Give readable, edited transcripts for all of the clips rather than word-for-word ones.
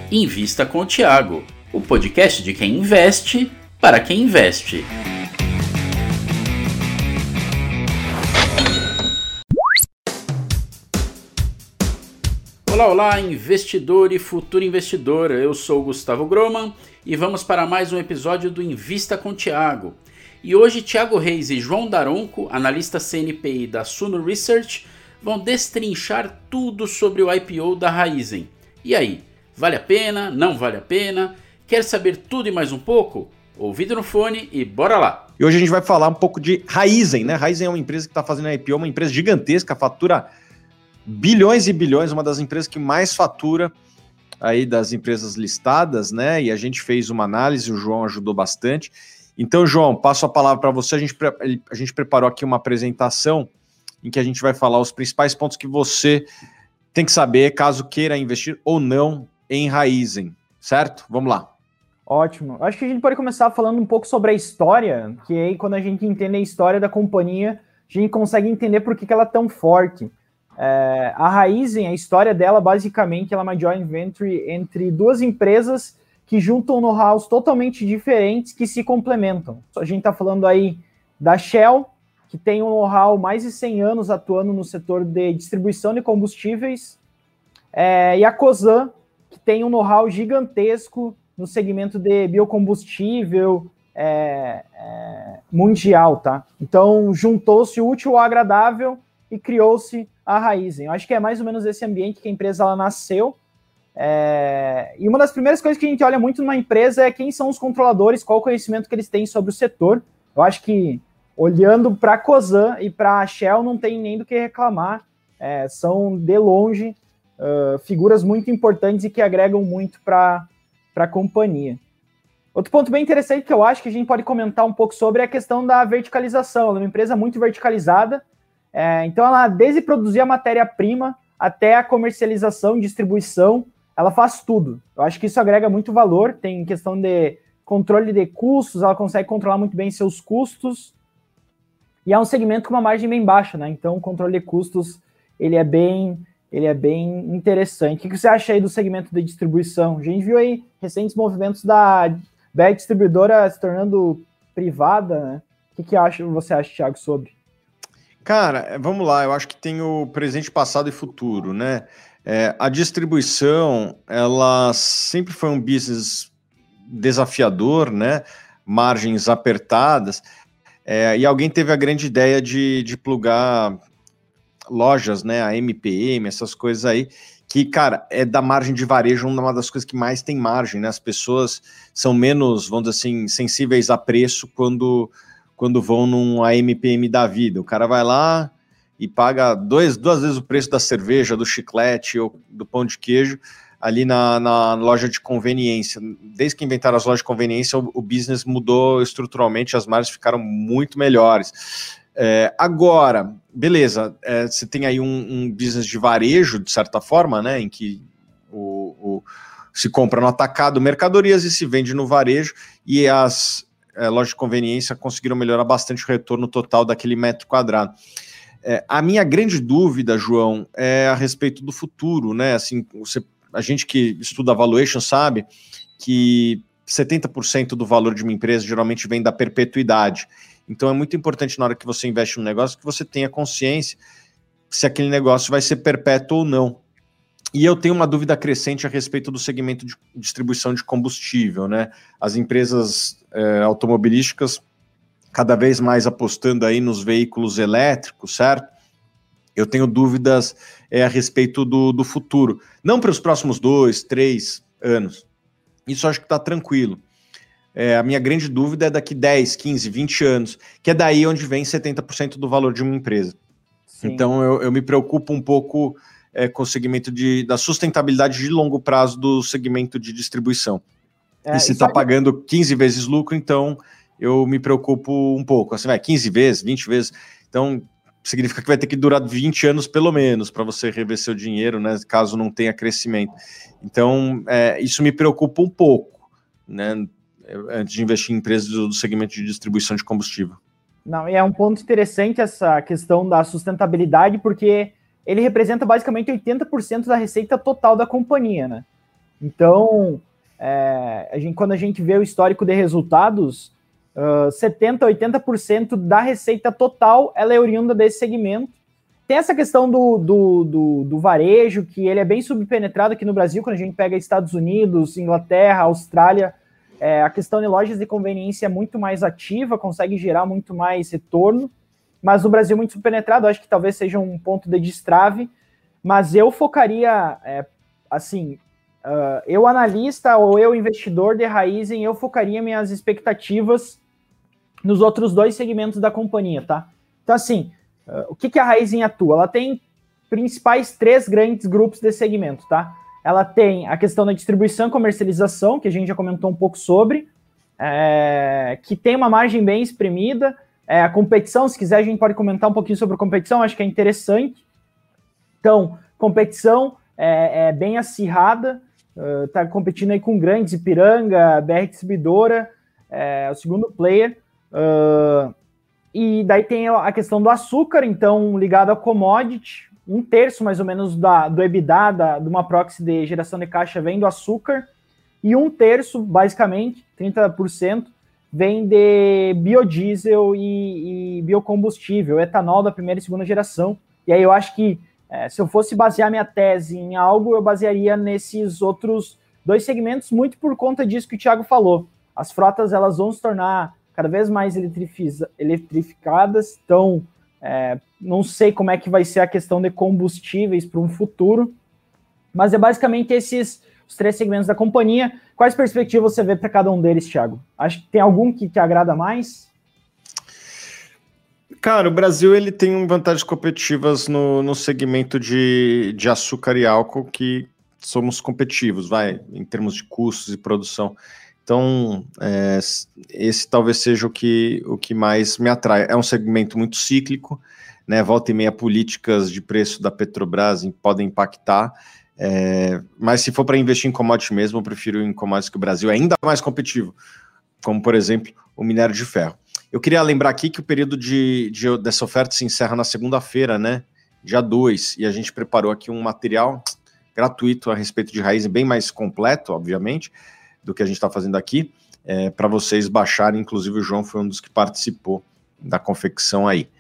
Invista com o Thiago, o podcast de quem investe para quem investe. Olá, investidor e futuro investidora. Eu sou o Gustavo Groman e vamos para mais um episódio do Invista com o Thiago. E hoje Thiago Reis e João Daronco, analista CNPI da Suno Research, vão destrinchar tudo sobre o IPO da Raizen. E aí, vale a pena? Não vale a pena? Quer saber tudo e mais um pouco? Ouvido no fone e bora lá! E hoje a gente vai falar um pouco de Raizen, né? Raizen é uma empresa que está fazendo IPO, uma empresa gigantesca, fatura bilhões e bilhões, uma das empresas que mais fatura aí das empresas listadas, né? E a gente fez uma análise, o João ajudou bastante. Então, João, passo a palavra para você. A gente preparou aqui uma apresentação em que a gente vai falar os principais pontos que você tem que saber caso queira investir ou não em Raizen, certo? Vamos lá. Ótimo. Acho que a gente pode começar falando um pouco sobre a história, que aí quando a gente entende a história da companhia, a gente consegue entender por que ela é tão forte. A Raizen, a história dela, basicamente, ela é uma joint venture entre duas empresas que juntam know-hows totalmente diferentes que se complementam. A gente está falando aí da Shell, que tem um know-how mais de 100 anos atuando no setor de distribuição de combustíveis, e a Cosan, que tem um know-how gigantesco no segmento de biocombustível mundial, tá? Então, juntou-se o útil ao agradável e criou-se a Raizen. Eu acho que é mais ou menos esse ambiente que a empresa ela nasceu. E uma das primeiras coisas que a gente olha muito numa empresa é quem são os controladores, qual o conhecimento que eles têm sobre o setor. Eu acho que, olhando para a Cosan e para a Shell, não tem nem do que reclamar. São, de longe, figuras muito importantes e que agregam muito para a companhia. Outro ponto bem interessante que eu acho que a gente pode comentar um pouco sobre é a questão da verticalização. Ela é uma empresa muito verticalizada, então ela, desde produzir a matéria-prima até a comercialização e distribuição, ela faz tudo. Eu acho que isso agrega muito valor, tem questão de controle de custos, ela consegue controlar muito bem seus custos, e é um segmento com uma margem bem baixa, né? Então o controle de custos ele é bem interessante. O que você acha aí do segmento de distribuição? A gente viu aí recentes movimentos da BR Distribuidora se tornando privada, né? O que você acha, Thiago, sobre? Cara, vamos lá, eu acho que tem o presente, passado e futuro, né? A distribuição, ela sempre foi um business desafiador, né? Margens apertadas, e alguém teve a grande ideia de plugar lojas, né? A MPM, essas coisas aí, que, cara, é da margem de varejo uma das coisas que mais tem margem, né? As pessoas são menos, vamos dizer assim, sensíveis a preço quando vão num AMPM da vida. O cara vai lá e paga duas vezes o preço da cerveja, do chiclete ou do pão de queijo ali na loja de conveniência. Desde que inventaram as lojas de conveniência, o business mudou estruturalmente, as margens ficaram muito melhores. Agora, beleza, você tem aí um business de varejo, de certa forma, né, em que se compra no atacado mercadorias e se vende no varejo, e as lojas de conveniência conseguiram melhorar bastante o retorno total daquele metro quadrado. A minha grande dúvida, João, é a respeito do futuro, né? Assim, a gente que estuda valuation sabe que 70% do valor de uma empresa geralmente vem da perpetuidade. Então é muito importante na hora que você investe num negócio que você tenha consciência se aquele negócio vai ser perpétuo ou não. E eu tenho uma dúvida crescente a respeito do segmento de distribuição de combustível, né? As empresas automobilísticas cada vez mais apostando aí nos veículos elétricos, certo? Eu tenho dúvidas a respeito do futuro. Não para os próximos 2, 3 anos. Isso eu acho que está tranquilo. A minha grande dúvida é daqui 10, 15, 20 anos, que é daí onde vem 70% do valor de uma empresa. Sim. Então eu me preocupo um pouco com o segmento da sustentabilidade de longo prazo do segmento de distribuição. E se está pagando 15 vezes lucro, então eu me preocupo um pouco. Assim, 15 vezes, 20 vezes. Então, significa que vai ter que durar 20 anos pelo menos para você rever seu dinheiro, né, caso não tenha crescimento. Então, isso me preocupa um pouco, né, antes de investir em empresas do segmento de distribuição de combustível. Não, e é um ponto interessante essa questão da sustentabilidade, porque ele representa basicamente 80% da receita total da companhia, né? Então, quando a gente vê o histórico de resultados, 70%, 80% da receita total ela é oriunda desse segmento. Tem essa questão do varejo, que ele é bem subpenetrado aqui no Brasil, quando a gente pega Estados Unidos, Inglaterra, Austrália, a questão de lojas de conveniência é muito mais ativa, consegue gerar muito mais retorno, mas no Brasil muito subpenetrado, acho que talvez seja um ponto de destrave, mas eu focaria, eu analista ou eu investidor de Raizen, eu focaria minhas expectativas nos outros 2 segmentos da companhia, tá? Então, assim, o que a Raizen atua? Ela tem principais 3 grandes grupos de segmento, tá? Ela tem a questão da distribuição e comercialização, que a gente já comentou um pouco sobre, que tem uma margem bem espremida. A competição, se quiser, a gente pode comentar um pouquinho sobre a competição, acho que é interessante. Então, competição é bem acirrada, está competindo aí com grandes, Ipiranga, BR Distribuidora, o segundo player. E daí tem a questão do açúcar, então ligado a commodity, 1/3 mais ou menos do EBITDA, de uma proxy de geração de caixa vem do açúcar, e 1/3, basicamente, 30%, vem de biodiesel e biocombustível, etanol da primeira e segunda geração. E aí eu acho que, se eu fosse basear minha tese em algo, eu basearia nesses outros 2 segmentos, muito por conta disso que o Thiago falou. As frotas elas vão se tornar cada vez mais eletrificadas, então não sei como é que vai ser a questão de combustíveis para um futuro, mas é basicamente esses os 3 segmentos da companhia. Quais perspectivas você vê para cada um deles, Thiago? Acho que tem algum que te agrada mais? Cara, o Brasil ele tem vantagens competitivas no segmento de açúcar e álcool, que somos competitivos, em termos de custos e produção. Então, esse talvez seja o que mais me atrai. É um segmento muito cíclico, né? Volta e meia, políticas de preço da Petrobras podem impactar, mas se for para investir em commodity mesmo, eu prefiro em commodities que o Brasil é ainda mais competitivo, como, por exemplo, o minério de ferro. Eu queria lembrar aqui que o período dessa oferta se encerra na segunda-feira, né? Dia 2, e a gente preparou aqui um material gratuito a respeito de Raizen, bem mais completo, obviamente, do que a gente está fazendo aqui, para vocês baixarem. Inclusive o João foi um dos que participou da confecção aí.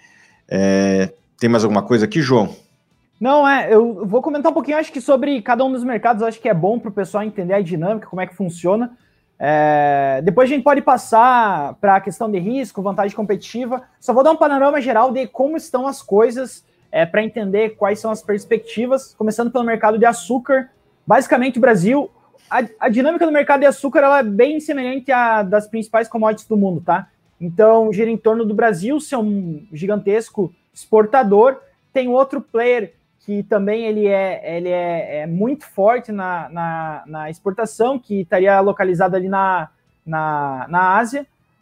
Tem mais alguma coisa aqui, João? Não, eu vou comentar um pouquinho, acho que sobre cada um dos mercados, acho que é bom para o pessoal entender a dinâmica, como é que funciona. Depois a gente pode passar para a questão de risco, vantagem competitiva. Só vou dar um panorama geral de como estão as coisas, para entender quais são as perspectivas, começando pelo mercado de açúcar. Basicamente, o Brasil, a dinâmica do mercado de açúcar ela é bem semelhante à das principais commodities do mundo, tá? Então, gira em torno do Brasil ser um gigantesco exportador. Tem outro player que também ele é muito forte na exportação, que estaria localizado ali na Ásia.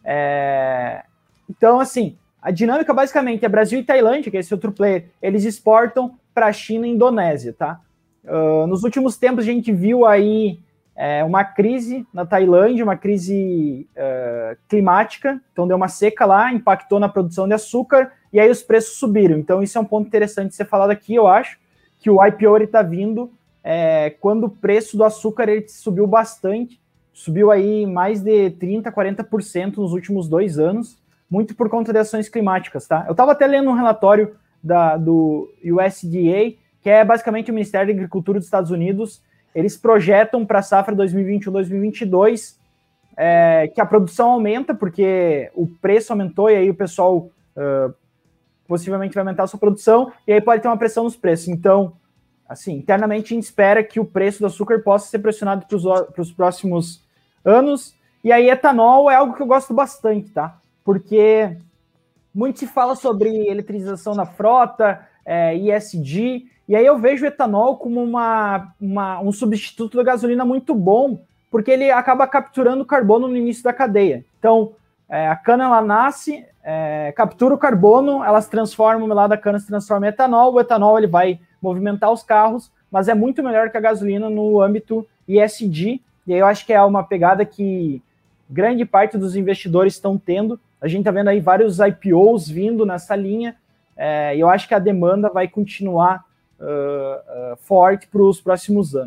Então, assim, a dinâmica basicamente é Brasil e Tailândia, que é esse outro player, eles exportam para a China e Indonésia, tá? Nos últimos tempos a gente viu aí uma crise na Tailândia, uma crise climática, então deu uma seca lá, impactou na produção de açúcar, e aí os preços subiram. Então isso é um ponto interessante de ser falado aqui, eu acho, que o IPO está vindo quando o preço do açúcar ele subiu bastante, subiu aí mais de 30%, 40% nos últimos 2 anos, muito por conta de ações climáticas, tá? Eu estava até lendo um relatório do USDA, que é basicamente o Ministério da Agricultura dos Estados Unidos. Eles projetam para a safra 2021-2022 que a produção aumenta, porque o preço aumentou, e aí o pessoal possivelmente vai aumentar a sua produção, e aí pode ter uma pressão nos preços. Então, assim, internamente a gente espera que o preço do açúcar possa ser pressionado para os próximos anos. E aí etanol é algo que eu gosto bastante, tá? Porque muito se fala sobre eletrização da frota, ESG, e aí eu vejo o etanol como um substituto da gasolina muito bom, porque ele acaba capturando carbono no início da cadeia. Então, a cana ela nasce, captura o carbono, ela se transforma, o melado da cana se transforma em etanol, o etanol ele vai movimentar os carros, mas é muito melhor que a gasolina no âmbito ESG, e aí eu acho que é uma pegada que grande parte dos investidores estão tendo. A gente está vendo aí vários IPOs vindo nessa linha, e eu acho que a demanda vai continuar forte para os próximos anos, tá?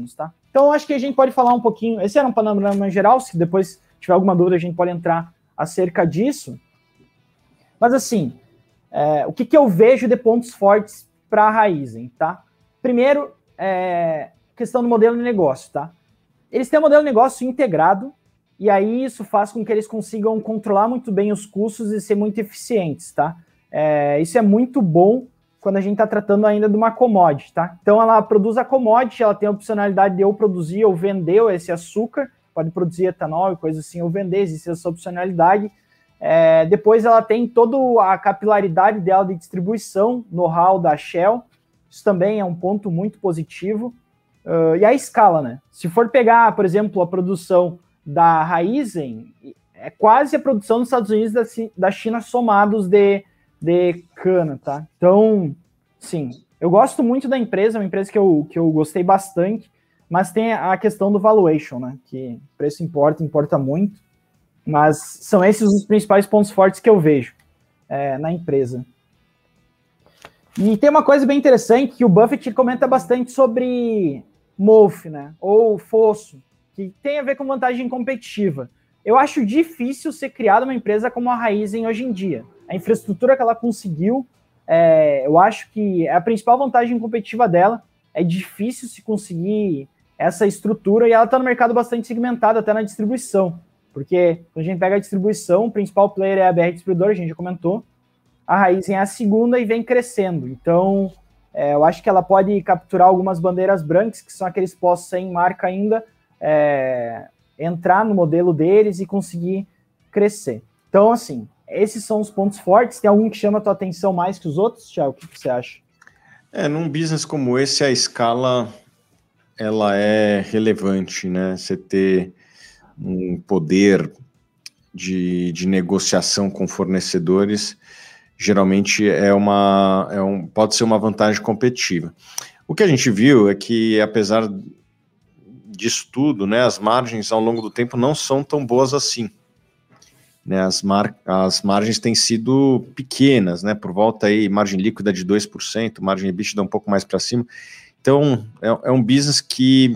Então, acho que a gente pode falar um pouquinho, esse era um panorama geral, se depois tiver alguma dúvida, a gente pode entrar acerca disso. Mas, assim, o que eu vejo de pontos fortes para a Raizen, tá? Primeiro, questão do modelo de negócio, tá? Eles têm um modelo de negócio integrado, e aí isso faz com que eles consigam controlar muito bem os custos e ser muito eficientes, tá? Isso é muito bom quando a gente está tratando ainda de uma commodity, tá? Então, ela produz a commodity, ela tem a opcionalidade de ou produzir ou vender esse açúcar, pode produzir etanol e coisa assim, ou vender, existe essa opcionalidade. Depois, ela tem toda a capilaridade dela de distribuição, know-how da Shell, isso também é um ponto muito positivo. E a escala, né? Se for pegar, por exemplo, a produção da Raizen, é quase a produção dos Estados Unidos e da China somados de cana, tá? Então, sim, eu gosto muito da empresa, é uma empresa que eu gostei bastante, mas tem a questão do valuation, né? Que o preço importa muito, mas são esses os principais pontos fortes que eu vejo na empresa. E tem uma coisa bem interessante que o Buffett comenta bastante sobre MOF, né? Ou fosso, que tem a ver com vantagem competitiva. Eu acho difícil ser criada uma empresa como a Raizen hoje em dia. A infraestrutura que ela conseguiu, eu acho que a principal vantagem competitiva dela. É difícil se conseguir essa estrutura e ela está no mercado bastante segmentado, até na distribuição. Porque quando a gente pega a distribuição, o principal player é a BR Distribuidora, a gente já comentou. A Raizen é a segunda e vem crescendo. Então, eu acho que ela pode capturar algumas bandeiras brancas, que são aqueles postos sem marca ainda, entrar no modelo deles e conseguir crescer. Então, assim, esses são os pontos fortes. Tem algum que chama a tua atenção mais que os outros, Thiago? O que você acha? Num business como esse, a escala ela é relevante, né? Você ter um poder de negociação com fornecedores geralmente pode ser uma vantagem competitiva. O que a gente viu é que, apesar disso tudo, né, as margens ao longo do tempo não são tão boas assim. Né, as margens têm sido pequenas, né, por volta aí, margem líquida de 2%, margem EBITDA um pouco mais para cima. Então, é um business que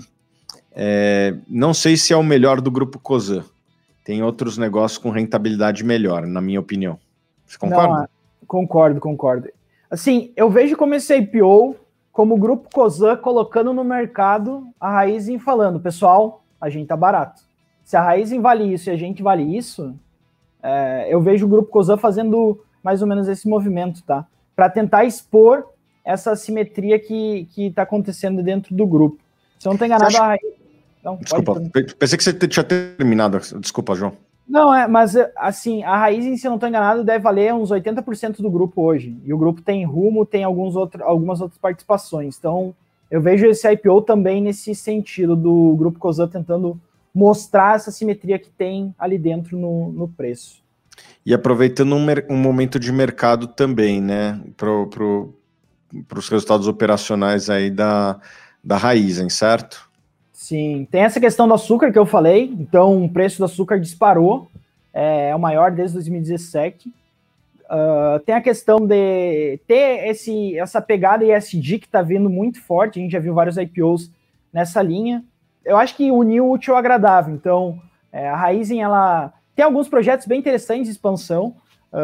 não sei se é o melhor do Grupo Cosan. Tem outros negócios com rentabilidade melhor, na minha opinião. Você concorda? Não, concordo. Assim, eu vejo como esse IPO, como o Grupo Cosan colocando no mercado a Raizen falando, pessoal, a gente tá barato. Se a Raizen vale isso e a gente vale isso, eu vejo o Grupo Cosan fazendo mais ou menos esse movimento, tá? Para tentar expor essa assimetria que está acontecendo dentro do grupo. Se eu não estou enganado, a Raizen... Não, desculpa, pensei que você tinha terminado. Desculpa, João. Não, mas assim, a Raizen, se eu não estou enganado, deve valer uns 80% do grupo hoje. E o grupo tem rumo, tem algumas outras participações. Então, eu vejo esse IPO também nesse sentido do Grupo Cosan tentando mostrar essa simetria que tem ali dentro no preço. E aproveitando um momento de mercado também, né, para os resultados operacionais aí da Raizen, certo? Sim, tem essa questão do açúcar que eu falei, então o preço do açúcar disparou, é o maior desde 2017. Tem a questão de ter essa pegada ESG que está vindo muito forte, a gente já viu vários IPOs nessa linha. Eu acho que uniu o útil ao agradável, então a Raizen, ela tem alguns projetos bem interessantes de expansão,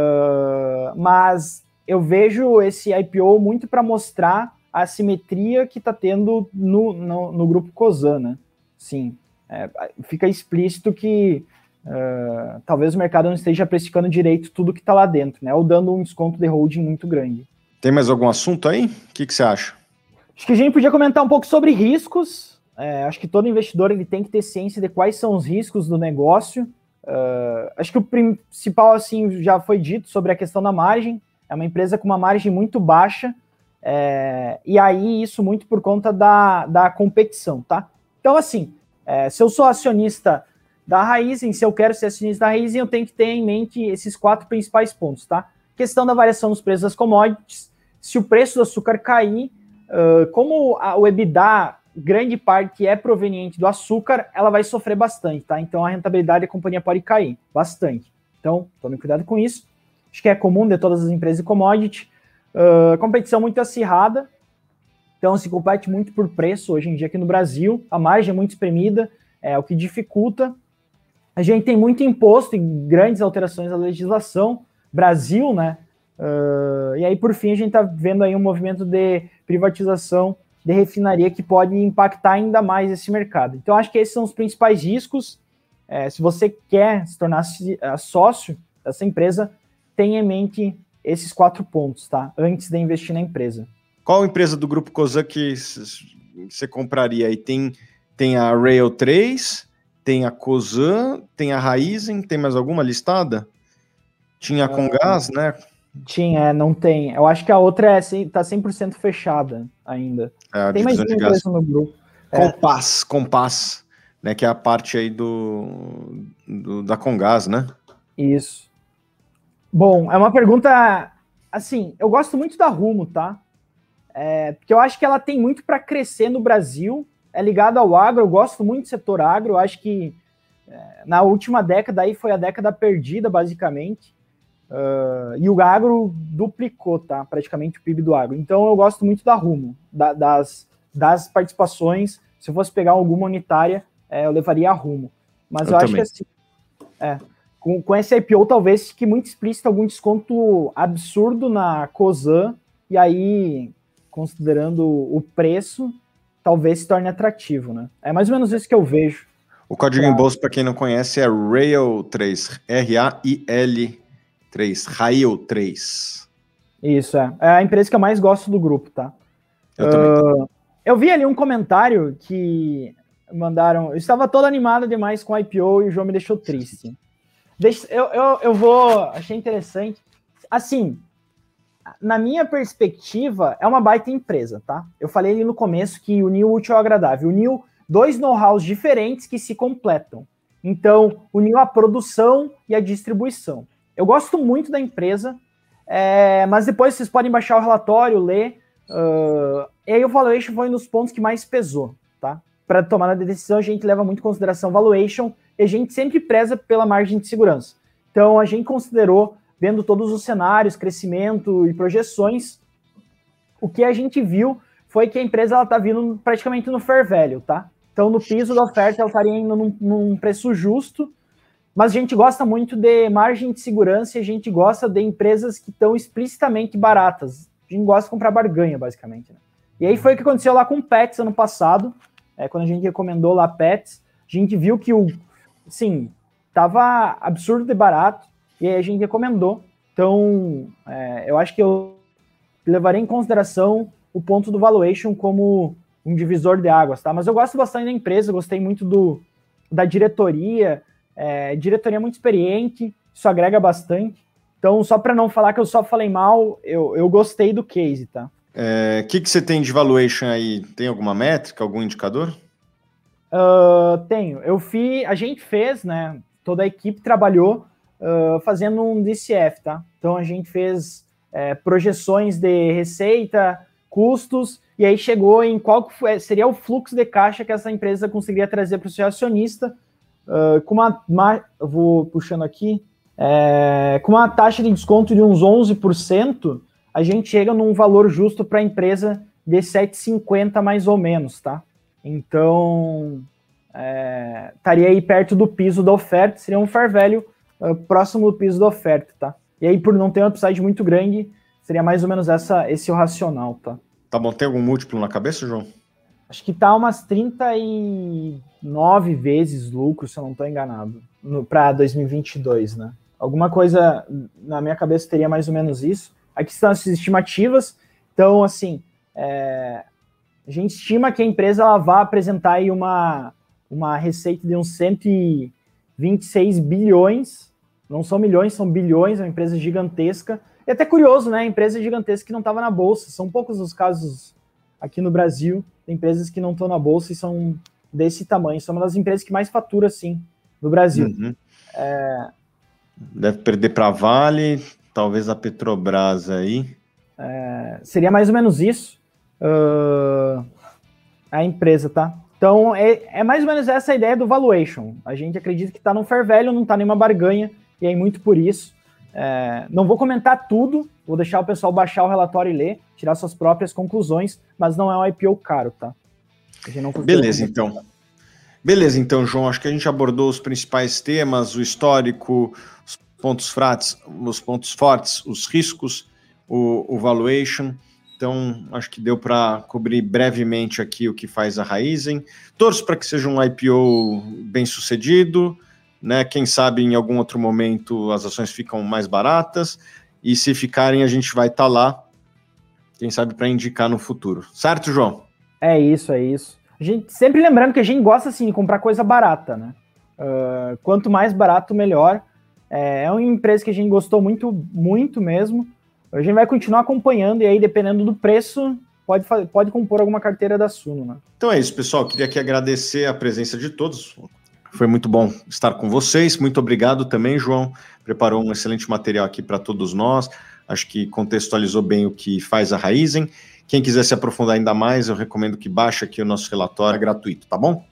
mas eu vejo esse IPO muito para mostrar a assimetria que está tendo no Grupo Cosan, né? Sim, fica explícito que talvez o mercado não esteja precificando direito tudo que está lá dentro, né? Ou dando um desconto de holding muito grande. Tem mais algum assunto aí? O que você acha? Acho que a gente podia comentar um pouco sobre riscos. Acho que todo investidor ele tem que ter ciência de quais são os riscos do negócio. Acho que o principal, assim, já foi dito sobre a questão da margem. É uma empresa com uma margem muito baixa, e aí isso muito por conta da competição, tá? Então, assim, se eu sou acionista da Raizen, se eu quero ser acionista da Raizen, eu tenho que ter em mente esses 4 principais pontos, tá? Questão da variação dos preços das commodities, se o preço do açúcar cair, como o EBITDA, grande parte é proveniente do açúcar, ela vai sofrer bastante, tá? Então, a rentabilidade da companhia pode cair bastante. Então, tome cuidado com isso. Acho que é comum de todas as empresas de commodity. Competição muito acirrada. Então se compete muito por preço hoje em dia aqui no Brasil, a margem é muito espremida, o que dificulta. A gente tem muito imposto e grandes alterações à legislação, Brasil, né? E aí, por fim, a gente está vendo aí um movimento de privatização de refinaria que pode impactar ainda mais esse mercado. Então, acho que esses são os principais riscos. Se você quer se tornar sócio dessa empresa, tenha em mente esses 4 pontos, tá? Antes de investir na empresa. Qual empresa do Grupo Cosan que você compraria aí? Tem a Rail 3, tem a Cosan, tem a Raízen, tem mais alguma listada? Tinha a Comgás, né? Tinha, não tem. Eu acho que a outra tá 100% fechada ainda. Tem mais uma empresa no grupo. Compass, né? Que é a parte aí da Comgás, né? Isso. Bom, é uma pergunta, assim, eu gosto muito da Rumo, tá? Porque eu acho que ela tem muito para crescer no Brasil, é ligada ao agro, eu gosto muito do setor agro, eu acho que na última década aí foi a década perdida, basicamente, e o agro duplicou, tá? Praticamente o PIB do agro. Então eu gosto muito da Rumo, das participações. Se eu fosse pegar alguma unitária, eu levaria a Rumo. Mas eu acho que assim, com esse IPO talvez fique muito explícito algum desconto absurdo na Cosan, e aí, considerando o preço, talvez se torne atrativo, né? É mais ou menos isso que eu vejo. O código em bolsa, para quem não conhece, é Rail 3, RAIL 3, Rail 3. Isso, é a empresa que eu mais gosto do grupo, tá? Eu também. Eu vi ali um comentário que mandaram, eu estava todo animado demais com o IPO e o João me deixou triste. Achei interessante. Assim, na minha perspectiva, é uma baita empresa, tá? Eu falei ali no começo que uniu o útil ao agradável, uniu 2 know-hows diferentes que se completam. Então, uniu a produção e a distribuição. Eu gosto muito da empresa, mas depois vocês podem baixar o relatório, ler, e aí o valuation foi um dos pontos que mais pesou, tá? Para tomar a decisão, a gente leva muito em consideração valuation, e a gente sempre preza pela margem de segurança. Então, a gente considerou, vendo todos os cenários, crescimento e projeções, o que a gente viu foi que a empresa está vindo praticamente no fair value, tá? Então, no piso da oferta, ela estaria indo num preço justo, mas a gente gosta muito de margem de segurança e a gente gosta de empresas que estão explicitamente baratas. A gente gosta de comprar barganha, basicamente. Né? E aí foi o que aconteceu lá com o Pets ano passado, quando a gente recomendou lá Pets, a gente viu que tava absurdo de barato, e aí a gente recomendou. Então, eu acho que eu levarei em consideração o ponto do valuation como um divisor de águas, tá? Mas eu gosto bastante da empresa, gostei muito da diretoria, diretoria muito experiente, isso agrega bastante. Então, só para não falar que eu só falei mal, eu gostei do case, tá? O que você tem de valuation aí? Tem alguma métrica, algum indicador? Tenho. A gente fez, né? Toda a equipe trabalhou fazendo um DCF, tá? Então a gente fez projeções de receita, custos, e aí chegou em qual seria o fluxo de caixa que essa empresa conseguiria trazer para o seu acionista, com eu vou puxando aqui, com uma taxa de desconto de uns 11%, a gente chega num valor justo para a empresa de 7,50 mais ou menos, tá? Então, estaria aí perto do piso da oferta, seria um fair value próximo do piso da oferta, tá? E aí, por não ter um upside muito grande, seria mais ou menos esse o racional, tá? Tá bom, tem algum múltiplo na cabeça, João? Acho que tá umas 39 vezes lucro, se eu não estou enganado, para 2022, né? Alguma coisa na minha cabeça teria mais ou menos isso. Aqui estão as estimativas. Então, assim, a gente estima que a empresa ela vai apresentar aí uma receita de uns 126 bilhões. Não são milhões, são bilhões, é uma empresa gigantesca. E até curioso, né? Empresa gigantesca que não estava na bolsa. São poucos os casos aqui no Brasil, tem empresas que não estão na bolsa e são desse tamanho. São uma das empresas que mais fatura, assim, no Brasil. Uhum. Deve perder para a Vale, talvez a Petrobras aí. Seria mais ou menos isso a empresa, tá? Então, é mais ou menos essa a ideia do valuation. A gente acredita que está no fair value, não está nenhuma barganha, e aí muito por isso. Não vou comentar tudo, vou deixar o pessoal baixar o relatório e ler, tirar suas próprias conclusões, mas não é um IPO caro, tá? Beleza, então, João, acho que a gente abordou os principais temas, o histórico, os pontos fortes, os riscos, o valuation. Então, acho que deu para cobrir brevemente aqui o que faz a Raizen. Torço para que seja um IPO bem sucedido, né? Quem sabe em algum outro momento as ações ficam mais baratas, e se ficarem a gente vai estar lá, quem sabe para indicar no futuro. Certo, João? É isso. A gente, sempre lembrando que a gente gosta assim, de comprar coisa barata, né? Quanto mais barato, melhor. É uma empresa que a gente gostou muito, muito mesmo. A gente vai continuar acompanhando e aí, dependendo do preço, pode compor alguma carteira da Suno, né? Então é isso, pessoal. Queria aqui agradecer a presença de todos. Foi muito bom estar com vocês. Muito obrigado também, João. Preparou um excelente material aqui para todos nós. Acho que contextualizou bem o que faz a Raizen. Quem quiser se aprofundar ainda mais, eu recomendo que baixe aqui o nosso relatório, é gratuito, tá bom?